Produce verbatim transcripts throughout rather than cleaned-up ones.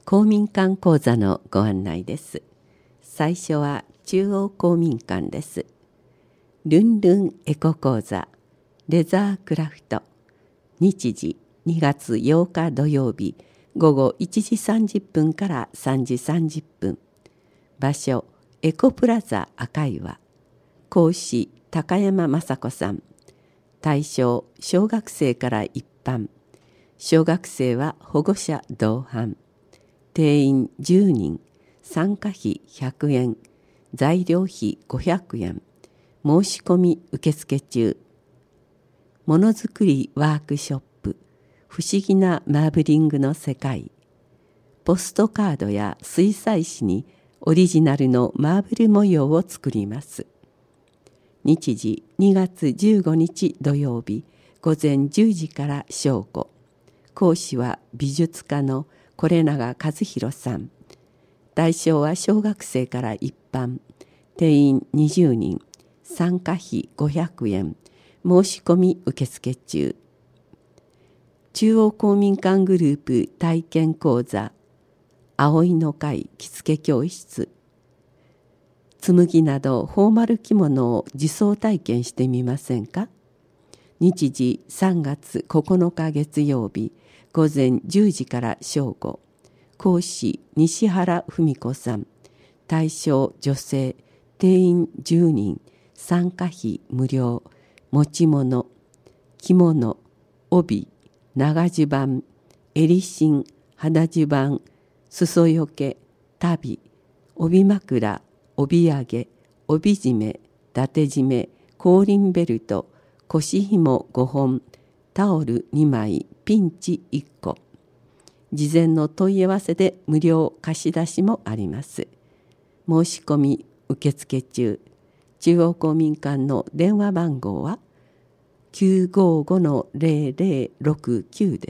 公民館講座のご案内です。最初は中央公民館です。ルンルンエコ講座レザークラフト、日時にがつようか土曜日午後いちじさんじゅっぷんからさんじさんじゅっぷん、場所エコプラザ赤岩、講師高山雅子さん、対象小学生から一般、小学生は保護者同伴、定員じゅうにん、参加費ひゃくえん、材料費ごひゃくえん、申し込み受付中。ものづくりワークショップ、不思議なマーブリングの世界、ポストカードや水彩紙にオリジナルのマーブル模様を作ります。日時にがつじゅうごにち土曜日午前じゅうじから正午。講師は美術家の是永和弘さん。対象は小学生から一般、定員にじゅうにん、参加費ごひゃくえん、申し込み受付中。中央公民館グループ体験講座葵の会着付け教室、紬などフォーマル着物を自走体験してみませんか。日時さんがつここのか月曜日午前じゅうじから正午。講師西原文子さん。対象女性、定員じゅうにん、参加費無料。持ち物、着物、帯、長襦袢、襟芯、肌襦袢、裾よけ、足袋、帯枕、帯揚げ、帯締め、伊達締め、後輪ベルト、腰紐ごほん、タオルにまい、ピンチいっこ。事前の問い合わせで無料貸し出しもあります。申し込み受付中。中央公民館の電話番号は きゅうごごのゼロゼロろくきゅう です。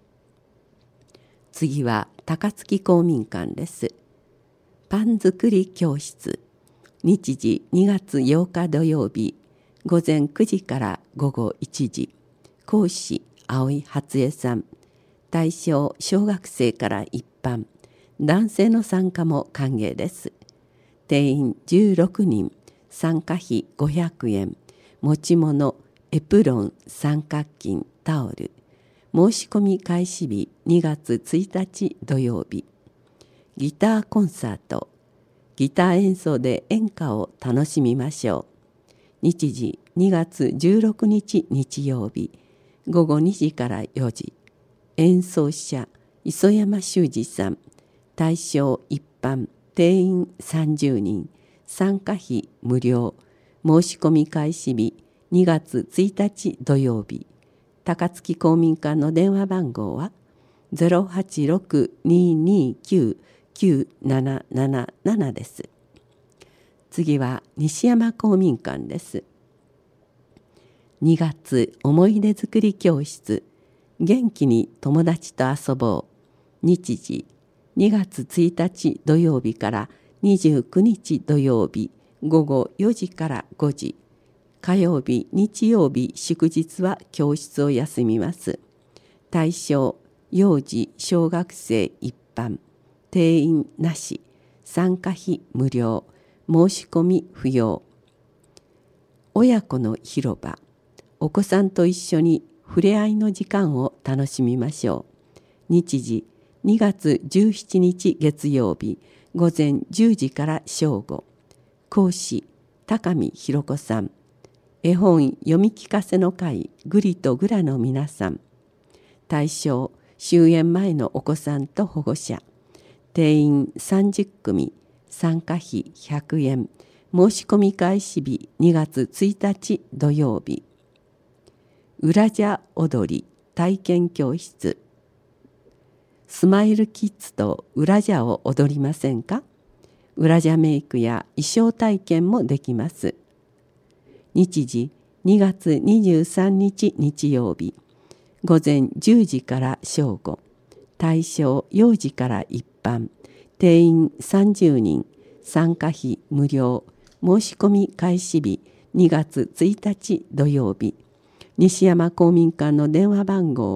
次は高槻公民館です。パン作り教室。日時にがつようか土曜日午前くじから午後いちじ。講師青井初江さん。対象小学生から一般、男性の参加も歓迎です。定員じゅうろくにん、参加費ごひゃくえん、持ち物、エプロン、三角巾、タオル。申し込み開始日にがつついたち土曜日。ギターコンサート。ギター演奏で演歌を楽しみましょう。日時にがつじゅうろくにち日曜日午後にじからよじ。演奏者磯山修司さん。対象一般、定員さんじゅうにん、参加費無料。申し込み開始日にがつついたち土曜日。高槻公民館の電話番号は ゼロはちろくにーにーきゅうきゅうなななななな です。次は西山公民館です。にがつ思い出作り教室、元気に友達と遊ぼう。日時にがつついたち土曜日からにじゅうくにち土曜日午後よじからごじ。火曜日、日曜日、祝日は教室を休みます。対象幼児小学生一般、定員なし、参加費無料、申し込み不要。親子の広場。お子さんと一緒に触れ合いの時間を楽しみましょう。日時にがつじゅうしちにち月曜日午前じゅうじから正午。講師高見弘子さん。絵本読み聞かせの会グリとグラの皆さん。対象終演前のお子さんと保護者。定員さんじゅっくみ、参加費ひゃくえん。申し込み開始日にがつついたち土曜日。うらじゃ踊り体験教室。スマイルキッズとうらじゃを踊りませんか。うらじゃメイクや衣装体験もできます。日時にがつにじゅうさんにち日曜日午前じゅうじから正午。対象幼児から一般、定員さんじゅうにん、参加費無料。申し込み開始日にがつついたち土曜日。西山公民館の電話番号は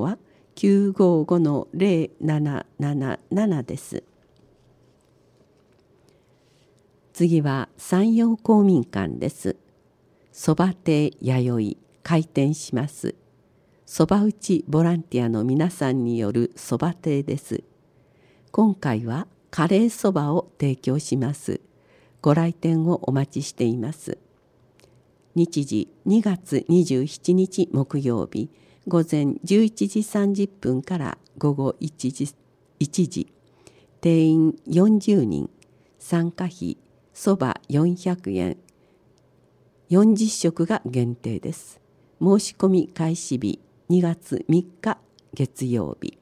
きゅうごごのゼロななななななです。次は山陽公民館です。そば亭弥生開店します。そば打ちボランティアの皆さんによるそば亭です。今回はカレーそばを提供します。ご来店をお待ちしています。日時にがつにじゅうしちにち木曜日、午前じゅういちじさんじゅっぷんから午後いちじ、いちじ、定員よんじゅうにん、参加費そばよんひゃくえん、よんじゅっしょくが限定です。申し込み開始日にがつみっか月曜日。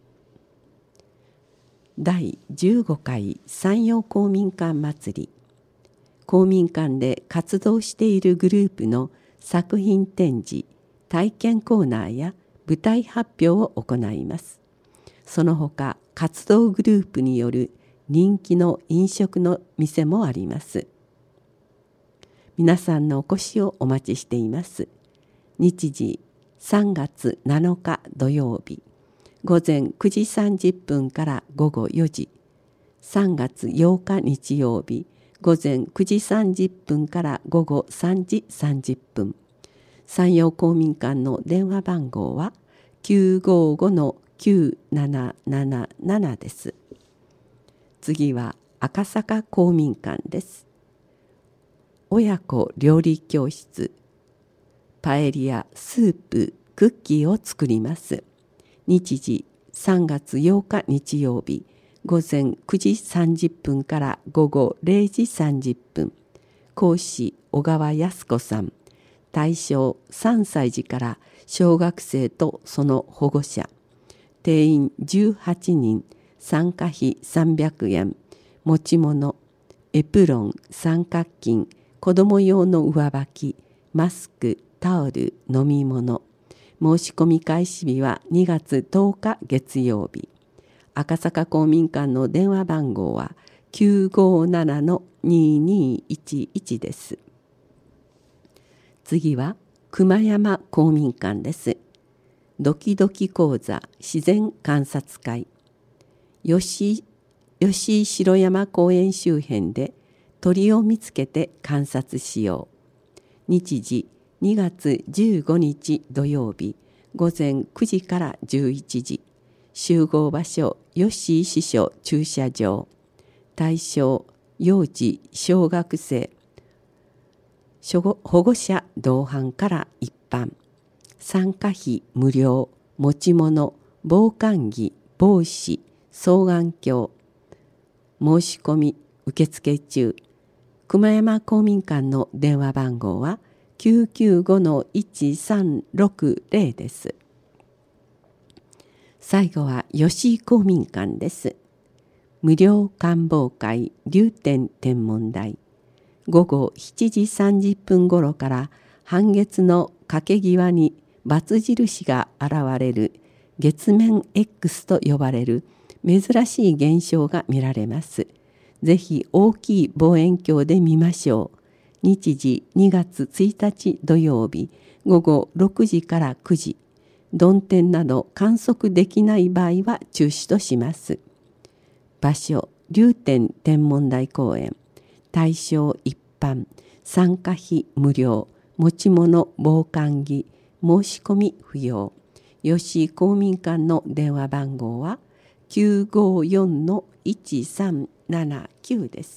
だいじゅうごかい山陽公民館祭り。公民館で活動しているグループの作品展示、体験コーナーや舞台発表を行います。その他、活動グループによる人気の飲食の店もあります。皆さんのお越しをお待ちしています。日時さんがつなのか土曜日、午前くじさんじゅっぷんから午後よじ、さんがつようか日曜日、午前くじさんじゅっぷんから午後さんじさんじゅっぷん。山陽公民館の電話番号はきゅうごごのきゅうななななななです。次は赤坂公民館です。親子料理教室、パエリア、スープ、クッキーを作ります。日時さんがつようか日曜日、午前くじさんじゅっぷんから午後れいじさんじゅっぷん。講師小川靖子さん。対象さんさいじから小学生とその保護者。定員じゅうはちにん、参加費さんびゃくえん。持ち物、エプロン、三角巾、子ども用の上履き、マスク、タオル、飲み物。申し込み開始日はにがつとおか月曜日。赤坂公民館の電話番号はきゅうごななのににいちいちです。次は熊山公民館です。ドキドキ講座自然観察会。吉吉井城山公園周辺で鳥を見つけて観察しよう。日時にがつじゅうごにち土曜日、午前くじからじゅういちじ。集合場所吉井支所駐車場。対象幼児小学生、保護者同伴から一般。参加費無料。持ち物、防寒着、帽子、双眼鏡。申し込み受付中。熊山公民館の電話番号はきゅうきゅうごのいちさんろくゼロです。最後は吉井公民館です。無料観望会流天天文台。午後しちじさんじゅっぷんごろから半月の掛け際にバツ印が現れる月面 X と呼ばれる珍しい現象が見られます。ぜひ大きい望遠鏡で見ましょう。日時にがつついたち土曜日、午後ろくじからくじ。曇天など観測できない場合は中止とします。場所、流天天文台公園。対象一般。参加費無料。持ち物防寒着。申し込み不要。吉井公民館の電話番号はきゅうごよんのいちさんななきゅうです。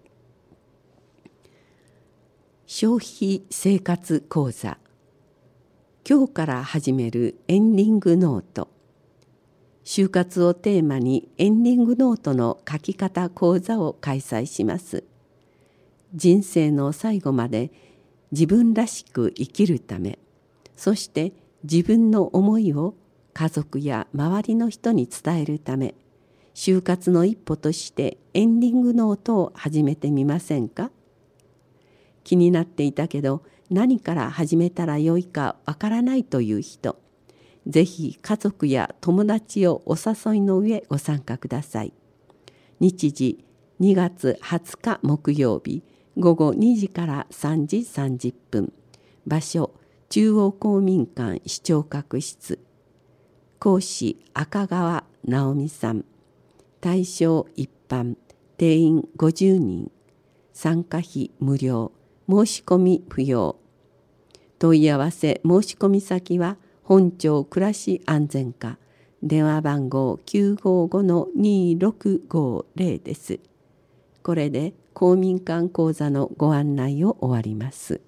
消費生活講座。今日から始めるエンディングノート。就活をテーマにエンディングノートの書き方講座を開催します。人生の最後まで自分らしく生きるため、そして自分の思いを家族や周りの人に伝えるため、就活の一歩としてエンディングノートを始めてみませんか？気になっていたけど何から始めたらよいかわからないという人、ぜひ家族や友達をお誘いの上ご参加ください。日時にがつはつか木曜日、午後にじからさんじさんじゅっぷん。場所、中央公民館視聴覚室。 講師赤川直美さん。対象一般、定員ごじゅうにん。参加費無料。申し込み不要。問い合わせ申し込み先は本町暮らし安全課、電話番号 きゅうごごのにろくごぜろ です。これで公民館講座のご案内を終わります。